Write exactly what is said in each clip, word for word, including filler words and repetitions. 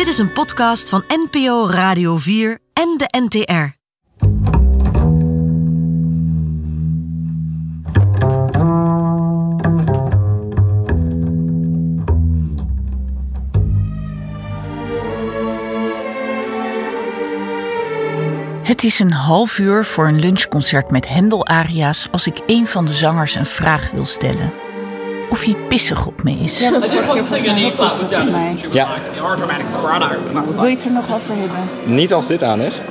Dit is een podcast van N P O Radio vier en de N T R. Het is een half uur voor een lunchconcert met Händel-aria's als ik een van de zangers een vraag wil stellen. Of hij pissig op me is. Ja, dat is vorige keer volgens mij heel veel voor mij. Ja. Wil je het er nog over hebben? Niet als dit aan is.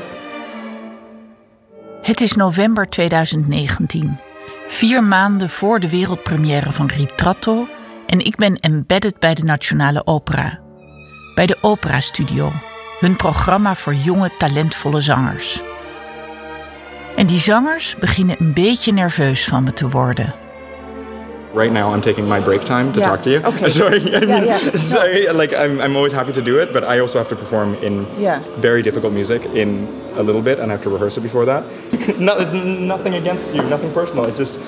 Het is november tweeduizend negentien. Vier maanden voor de wereldpremière van Ritratto en ik ben embedded bij de Nationale Opera. Bij de Opera Studio, hun programma voor jonge, talentvolle zangers. En die zangers beginnen een beetje nerveus van me te worden. Right now I'm taking my break time to Yeah. talk to you. Okay. Sorry. I mean, Yeah, yeah. sorry. Like I'm, I'm always happy to do it, but I also have to perform in Yeah. very difficult music in a little bit, and I have to rehearse it before that. No, it's nothing against you, nothing personal. It's just.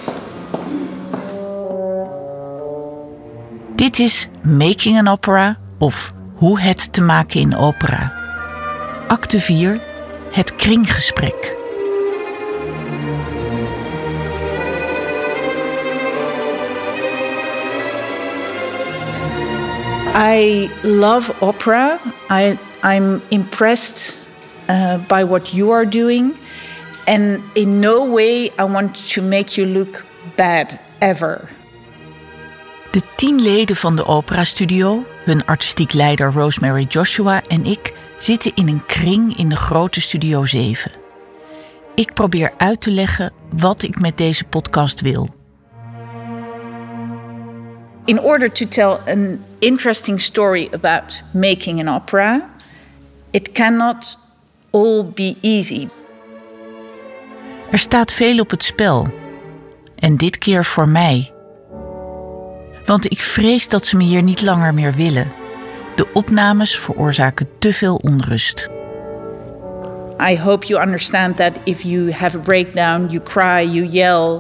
Dit is Making an Opera of Hoe het te maken in opera. Acte vier, het kringgesprek. I love opera. I, I'm impressed uh, by what you are doing. And in no way I want to make you look bad, ever. De tien leden van de operastudio, hun artistiek leider Rosemary Joshua en ik, zitten in een kring in de grote Studio zeven. Ik probeer uit te leggen wat ik met deze podcast wil. In order to tell an interesting story about making an opera, it cannot all be easy. Er staat veel op het spel. En dit keer voor mij. Want ik vrees dat ze me hier niet langer meer willen. De opnames veroorzaken te veel onrust. I hope you understand that if you have a breakdown, you cry, you yell,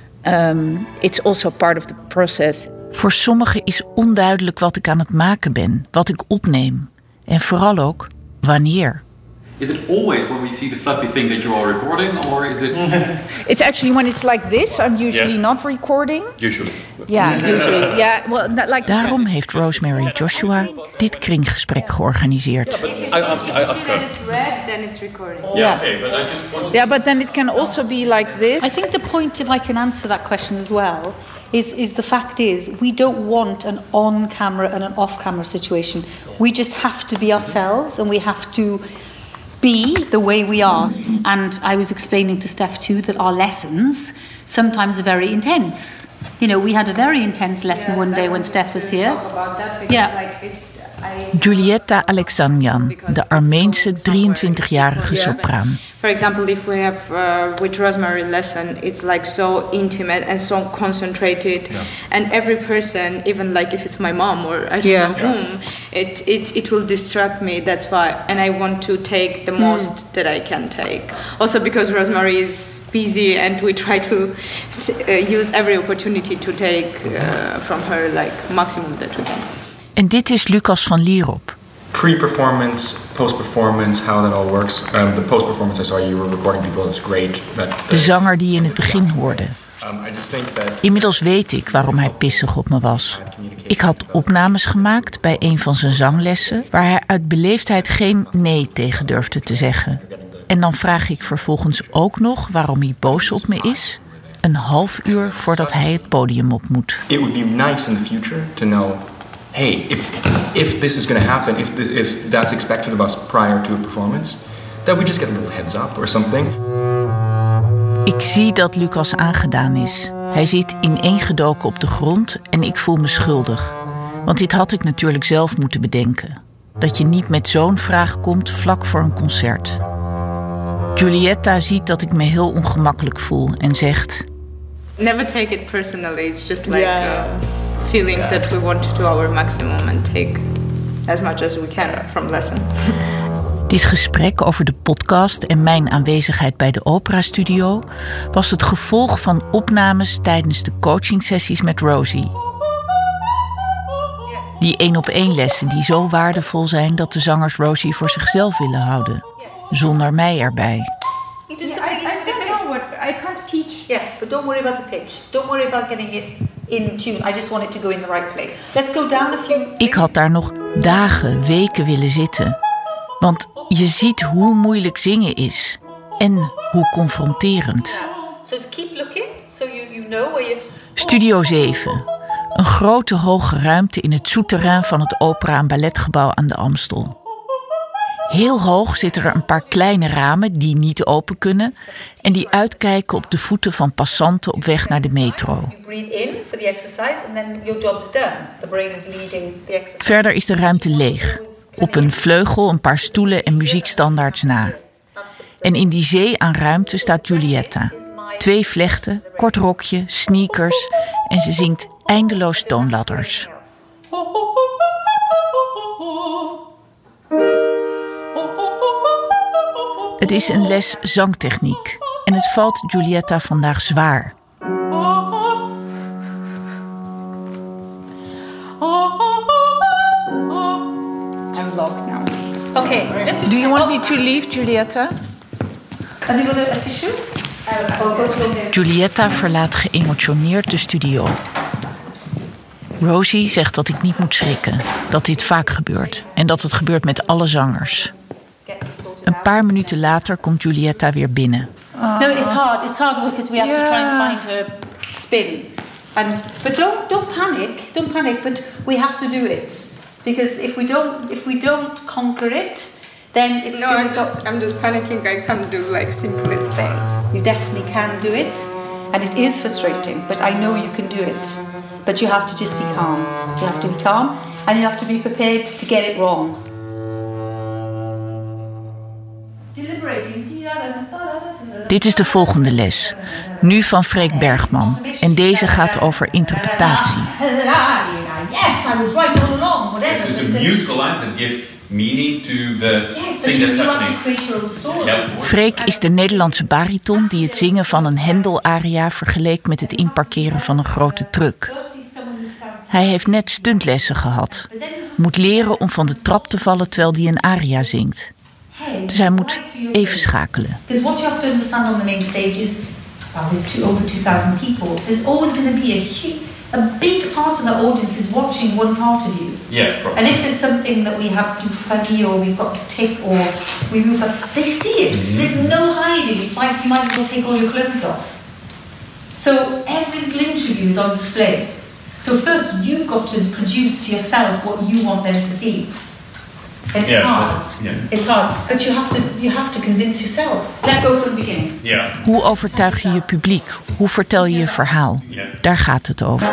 um, it's also part of the process. Voor sommigen is onduidelijk wat ik aan het maken ben, wat ik opneem. En vooral ook wanneer. Is it always when we see the fluffy thing that you are recording, or is it... It's actually when it's like this, I'm usually Yeah. not recording. Usually. Yeah, usually. Yeah, well, not like Daarom heeft Rosemary Joshua dit kringgesprek georganiseerd. I ask, I ask her. it's red, then it's recording. Yeah, okay, but I just want Yeah, but then it can also be like this. I think the point, if I can answer that question as well, is, is the fact is we don't want an on-camera and an off-camera situation. We just have to be ourselves and we have to be the way we are. And I was explaining to Steph too that our lessons sometimes are very intense. You know, we had a very intense lesson one day when Steph was here. Yeah. Giulietta Alexandrian, de Armeense drieëntwintigjarige sopraan. For example, if we have uh, with Rosemary lesson, it's like so intimate and so concentrated, Yeah. and every person, even like if it's my mom or I don't Yeah. know whom, it, it it will distract me. That's why, and I want to take the most that I can take. Also because Rosemary is busy, and we try to t- uh, use every opportunity to take uh, from her like maximum that we can. En dit is Lucas van Lierop. Pre-performance, post-performance, how that all works. Um, the post-performance, I saw you were recording people. It's great. That, De zanger die je in het begin hoorde. um, I just think that Inmiddels weet ik waarom hij pissig op me was. Ik had opnames gemaakt bij een van zijn zanglessen waar hij uit beleefdheid geen nee tegen durfde te zeggen. En dan vraag ik vervolgens ook nog waarom hij boos op me is, een half uur voordat hij het podium op moet. it would be nice in the future to know, hey, if if this is going to happen, if this, if that's expected of us prior to a performance, that we just get a little heads up or something. Ik zie dat Lucas aangedaan is. Hij zit ineengedoken op de grond en ik voel me schuldig. Want dit had ik natuurlijk zelf moeten bedenken. Dat je niet met zo'n vraag komt vlak voor een concert. Giulietta ziet dat ik me heel ongemakkelijk voel en zegt... Never take it personally. It's just like Yeah. a feeling that we want to do our maximum and take as much as we can from lesson. Dit gesprek over de podcast en mijn aanwezigheid bij de operastudio was het gevolg van opnames tijdens de coachingsessies met Rosie. Die één-op-één lessen die zo waardevol zijn dat de zangers Rosie voor zichzelf willen houden. Zonder mij erbij. You do something even with the face. I can't pitch. Yeah, but don't worry about the pitch. Don't worry about getting it in tune. I just want it to go in the right place. Let's go down a few. Ik had daar nog dagen, weken willen zitten. Want je ziet hoe moeilijk zingen is. En hoe confronterend. So keep looking, so you, you know where you... Studio zeven. Een grote hoge ruimte in het souterrain van het Opera- en Balletgebouw aan de Amstel. Heel hoog zitten er een paar kleine ramen die niet open kunnen en die uitkijken op de voeten van passanten op weg naar de metro. You breathe in for the exercise and then your job is done. The brain is leading the exercise. Verder is de ruimte leeg. Op een vleugel een paar stoelen en muziekstandaards na. En in die zee aan ruimte staat Giulietta. Twee vlechten, kort rokje, sneakers en ze zingt eindeloos toonladders. Het is een les zangtechniek en het valt Giulietta vandaag zwaar. I'm locked now. Okay, let's do... Do you want me to leave, Giulietta? Have you got a, a tissue? Oh, go through here. Giulietta verlaat geëmotioneerd de studio. Rosie zegt dat ik niet moet schrikken, dat dit vaak gebeurt en dat het gebeurt met alle zangers. Een paar minuten later komt Giulietta weer binnen. No, it's hard. It's hard work because we have Yeah. to try and find her spin. And but don't don't panic. Don't panic. But we have to do it because if we don't if we don't conquer it, then it's No, gonna I'm just go. I'm just panicking. I can't do like simplest thing. You definitely can do it, and it is frustrating. But I know you can do it. But you have to just be calm. You have to be calm, and you have to be prepared to get it wrong. Dit is de volgende les. Nu van Freek Bergman. En deze gaat over interpretatie. Yes, I was right all along. Whatever. So the musical lines that give meaning to the Yes, but thing you, that's you have to happening. create your own story. Yeah, of course. Freek is de Nederlandse bariton die het zingen van een Händel-aria vergeleek met het inparkeren van een grote truck. Hij heeft net stuntlessen gehad. Moet leren om van de trap te vallen terwijl hij een aria zingt. Dus hij moet even schakelen. Because what you have to understand on the main stage is, well, there's two, over two thousand people. There's always going to be a huge, a big part of the audience is watching one part of you. Yeah, probably. And if there's something that we have to do funny or we've got to tick or we move up, they see it. Mm-hmm. There's no hiding. It's like you might as well take all your clothes off. So every glint of you is on display. So first you've got to produce to yourself what you want them to see. And it's Yeah, hard. that's- yeah. It's hard. But you have to you have to convince yourself. Let's go from the beginning. Yeah. Hoe overtuig je je publiek? Hoe vertel je je verhaal? Daar gaat het over.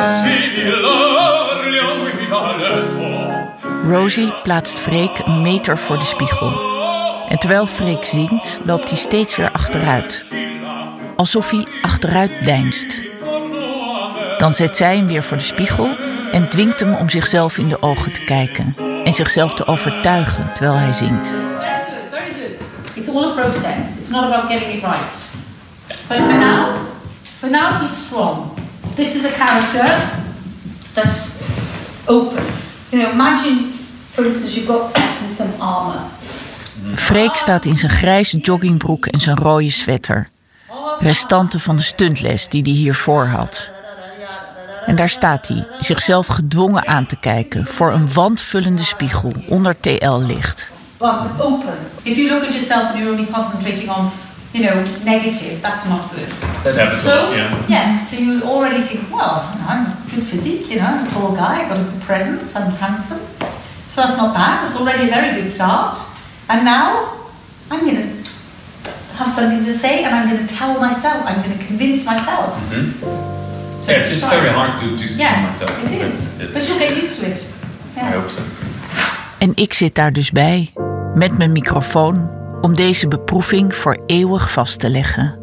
Rosie plaatst Freek een meter voor de spiegel. En terwijl Freek zingt, loopt hij steeds weer achteruit. Alsof hij achteruit deinst. Dan zet zij hem weer voor de spiegel en dwingt hem om zichzelf in de ogen te kijken. En zichzelf te overtuigen terwijl hij zingt. Very good, very good. It's all a process. It's not about getting it right. But for now, for now he's strong. This is a character that's open. You know, imagine, for instance, you've got some armor. Freek staat in zijn grijze joggingbroek en zijn rode sweater. Restanten van de stuntles die hij hiervoor had. En daar staat hij, zichzelf gedwongen aan te kijken voor een wandvullende spiegel onder T L-licht. But open. If you look at yourself and you're only concentrating on, you know, negative, that's not good. That happens a So, lot, yeah. yeah, so you already think, well, I'm a good physique, you know, I'm a tall guy, I've got a good presence, I'm handsome. So that's not bad, that's already a very good start. And now, I'm going to have something to say and I'm going to tell myself, I'm going to convince myself. Mm-hmm. Yeah, it's just very hard to, to see Yeah, myself. it is. It's- it's- But you'll get used to it. Yeah. I hope so. En ik zit daar dus bij, met mijn microfoon, om deze beproeving voor eeuwig vast te leggen.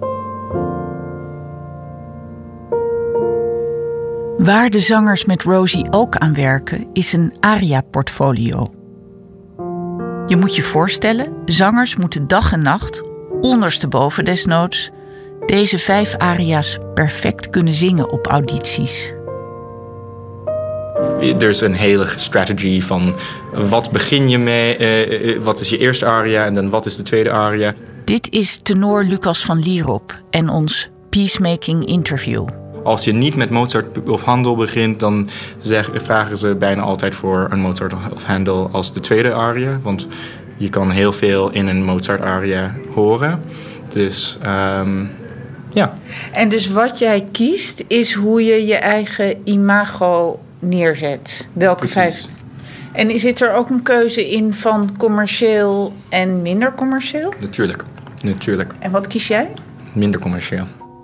Waar de zangers met Rosie ook aan werken, is een aria-portfolio. Je moet je voorstellen, zangers moeten dag en nacht, ondersteboven desnoods, deze vijf aria's perfect kunnen zingen op audities. Er is een hele strategy van wat begin je mee, uh, wat is je eerste aria en dan wat is de tweede aria. Dit is tenor Lucas van Lierop en ons Peacemaking interview. Als je niet met Mozart of Handel begint, dan zeg, vragen ze bijna altijd voor een Mozart of Handel als de tweede aria. Want je kan heel veel in een Mozart aria horen. Dus um, ja. En dus wat jij kiest is hoe je je eigen imago neerzet. Welke vijf? En zit er ook een keuze in van commercieel en minder commercieel? Natuurlijk, natuurlijk. En wat kies jij? Minder commercieel.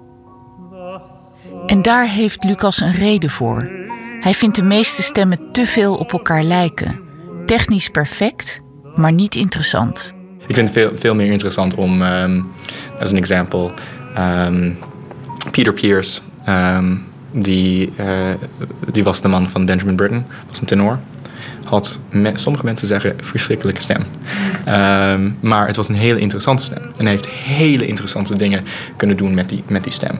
En daar heeft Lucas een reden voor. Hij vindt de meeste stemmen te veel op elkaar lijken. Technisch perfect, maar niet interessant. Ik vind het veel, veel meer interessant om, um, as an example, um, Peter Pierce, um, die, uh, die was de man van Benjamin Britten, was een tenor. Had, me, sommige mensen zeggen, een verschrikkelijke stem. Um, maar het was een hele interessante stem. En hij heeft hele interessante dingen kunnen doen met die, met die stem.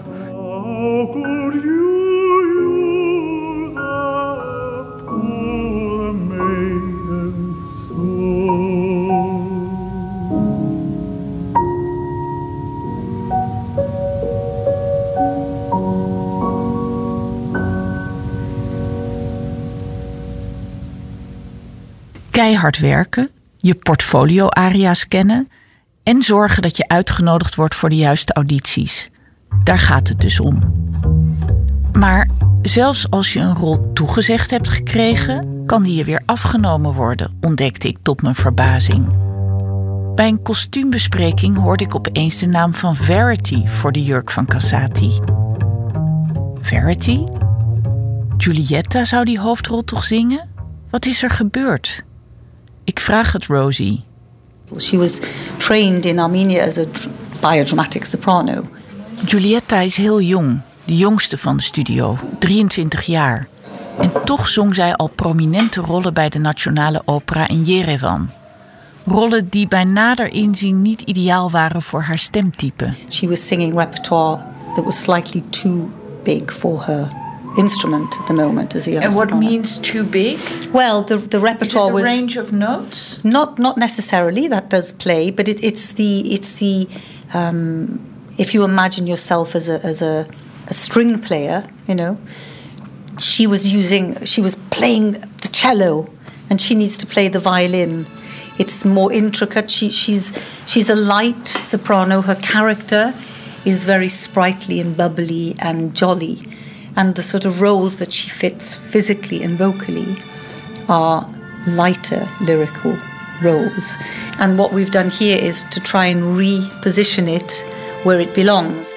Keihard werken, je portfolio-aria's kennen en zorgen dat je uitgenodigd wordt voor de juiste audities. Daar gaat het dus om. Maar zelfs als je een rol toegezegd hebt gekregen, kan die je weer afgenomen worden, ontdekte ik tot mijn verbazing. Bij een kostuumbespreking hoorde ik opeens de naam van Verity voor de jurk van Casati. Verity? Giulietta zou die hoofdrol toch zingen? Wat is er gebeurd? Ik vraag het Rosie. She was trained in Armenia as a by a dramatic soprano. Giulietta is heel jong, de jongste van de studio, drieëntwintig jaar. En toch zong zij al prominente rollen bij de Nationale Opera in Yerevan. Rollen die bij nader inzien niet ideaal waren voor haar stemtype. She was singing repertoire that was slightly too big for her instrument at the moment as a young And what soprano. means too big? Well, the the repertoire Is it a was range of notes? not not necessarily. That does play, but it, it's the it's the um, if you imagine yourself as a as a, a string player, you know, she was using she was playing the cello, and she needs to play the violin. It's more intricate. She she's she's a light soprano. Her character is very sprightly and bubbly and jolly. And the sort of roles that she fits physically and vocally are lighter lyrical roles. And what we've done here is to try and reposition it where it belongs.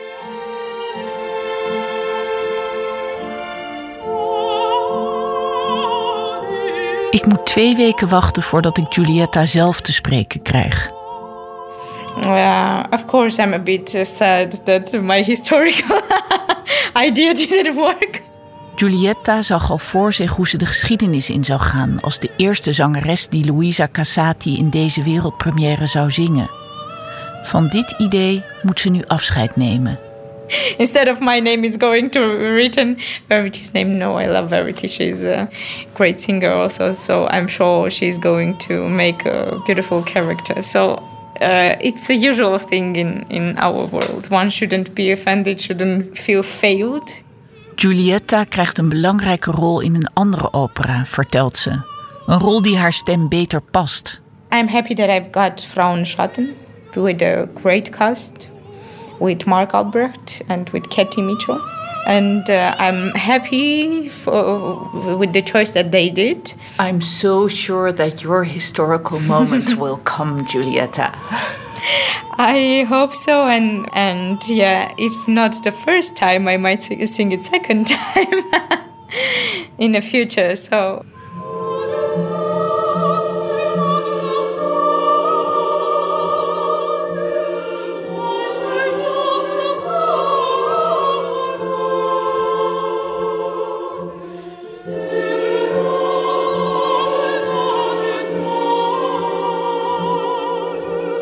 Ik moet twee weken wachten voordat ik Giulietta zelf te spreken krijg. Uh, of course, I'm a bit uh, sad that my historical idea didn't work. Giulietta zag al voor zich hoe ze de geschiedenis in zou gaan als de eerste zangeres die Luisa Casati in deze wereldpremière zou zingen. Van dit idee moet ze nu afscheid nemen. Instead of my name is going to be written, Verity's name. No, I love Verity. She's a great singer also, so I'm sure she's going to make a beautiful character. So uh, it's a usual thing in, in our world. One shouldn't be offended, shouldn't feel failed. Giulietta krijgt een belangrijke rol in een andere opera, vertelt ze. Een rol die haar stem beter past. I'm happy that I've got Frauen Schatten with a great cast, with Mark Albrecht and with Katie Mitchell. And uh, I'm happy for, with the choice that they did. I'm so sure that your historical moment will come, Giulietta. I hope so, and and yeah, if not the first time, I might sing, sing it second time in the future. So.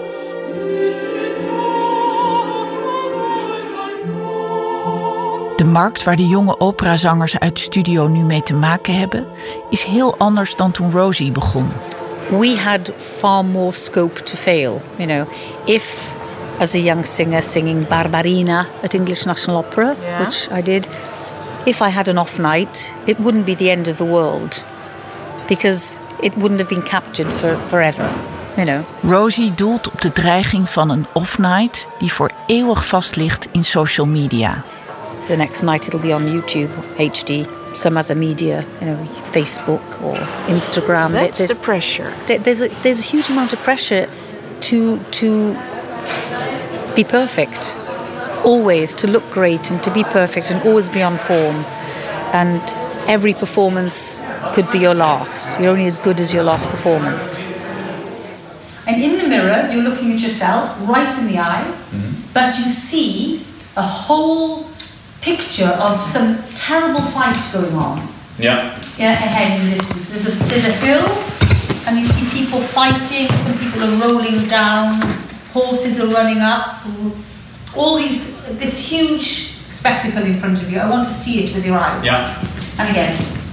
De markt waar de jonge operazangers uit de studio nu mee te maken hebben, is heel anders dan toen Rosie begon. We had far more scope to fail. You know, if as a young singer singing Barbarina at English National Opera, yeah. which I did, if I had an off night, it wouldn't be the end of the world, because it wouldn't have been captured for forever. You know. Rosie doelt op de dreiging van een off-night die voor eeuwig vast ligt in social media. The next night it'll be on YouTube, H D, some other media, you know, Facebook or Instagram. That's there's, the pressure. There's a, there's a huge amount of pressure to to be perfect, always to look great and to be perfect and always be on form. And every performance could be your last. You're only as good as your last performance. And in the mirror, you're looking at yourself right in the eye, mm-hmm. but you see a whole picture of some terrible fight going on. Yeah. Yeah, ahead in the distance. There's a there's a hill, and you see people fighting. Some people are rolling down. Horses are running up. All these this huge spectacle in front of you. I want to see it with your eyes. Yeah. And again.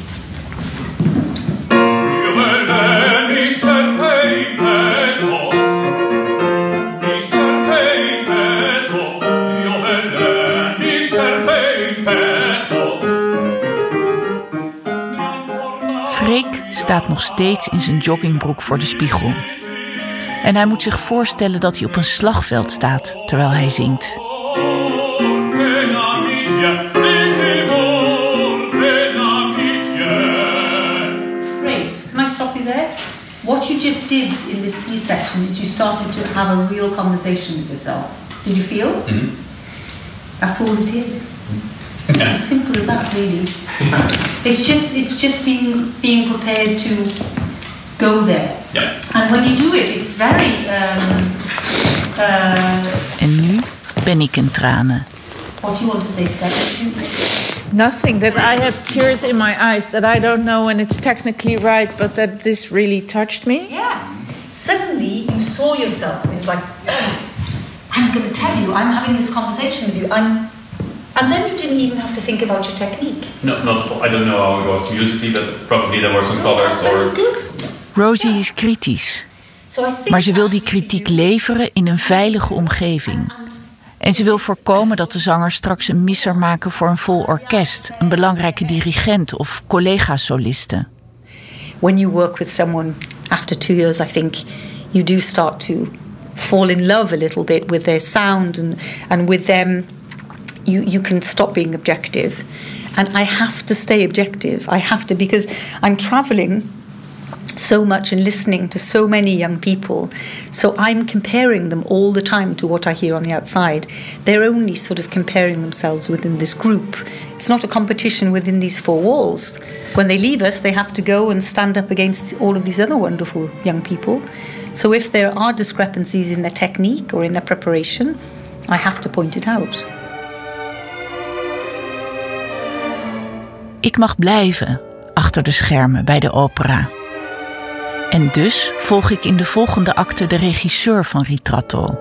Freek staat nog steeds in zijn joggingbroek voor de spiegel. En hij moet zich voorstellen dat hij op een slagveld staat terwijl hij zingt. Great. Can I stop you there? What you just did in this B section is you started to have a real conversation with yourself. Did you feel? Mm-hmm. That's all it is. It's Yeah. as simple as that, really. It's just it's just being being prepared to go there. Yeah. And when you do it, it's very. Um, uh, En nu ben ik in tranen. what do you want to say, Steph? Nothing, that I have tears in my eyes, that I don't know when it's technically right, but that this really touched me. Yeah. Suddenly, you saw yourself, and it's like, oh, I'm going to tell you, I'm having this conversation with you. I'm, and then you didn't even have to think about your technique. No, not at all. I don't know how it was musically, but probably there were some That was- colors that or. was good. Rosie is kritisch, So I think maar ze wil die that- kritiek leveren in een veilige omgeving. And En ze wil voorkomen dat de zangers straks een misser maken voor een vol orkest, een belangrijke dirigent of collega-solisten. When you work with someone after two years, I think you do start to fall in love a little bit with their sound, and, and with them you, you can stop being objective. And I have to stay objective. I have to, because I'm traveling so much and listening to so many young people. So I'm comparing them all the time to what I hear on the outside. They're only sort of comparing themselves within this group. It's not a competition within these four walls. When they leave us, they have to go and stand up against all of these other wonderful young people. So if there are discrepancies in their technique or in their preparation, I have to point it out. Ik mag blijven achter de schermen bij de opera. En dus volg ik in de volgende acte de regisseur van Ritratto.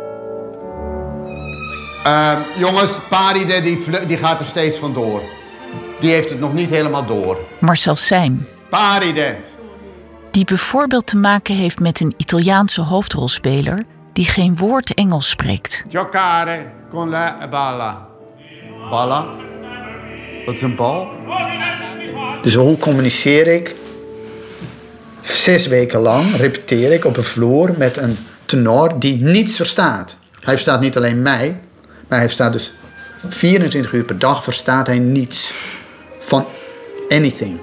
Uh, jongens, Paride die, vlu- die gaat er steeds vandoor. Die heeft het nog niet helemaal door. Marcel Seym, Paride! die bijvoorbeeld te maken heeft met een Italiaanse hoofdrolspeler die geen woord Engels spreekt. Giocare con la balla. Balla? Wat is een bal? Dus hoe communiceer ik? Zes weken lang repeteer ik op een vloer met een tenor die niets verstaat. Hij verstaat niet alleen mij, maar hij verstaat dus vierentwintig uur per dag verstaat hij niets van anything.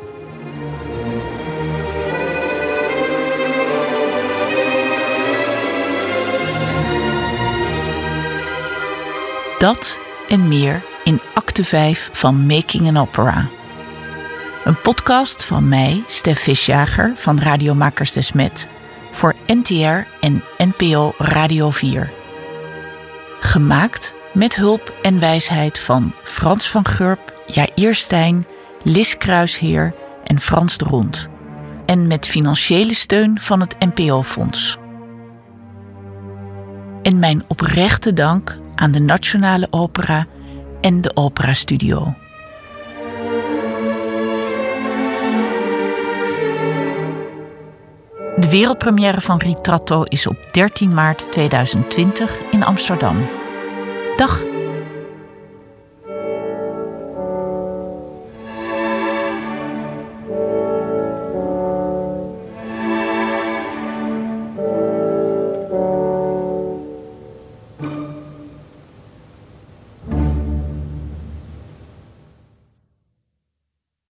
Dat en meer in acte vijf van Making an Opera. Een podcast van mij, Stef Visjager van Radiomakers Desmet, voor N T R en N P O Radio vier. Gemaakt met hulp en wijsheid van Frans van Gurp, Jair Stijn, Lis Kruisheer en Frans de Rond. En met financiële steun van het N P O-fonds. En mijn oprechte dank aan de Nationale Opera en de Opera Studio. De wereldpremière van Ritratto is op dertien maart tweeduizend twintig in Amsterdam. Dag!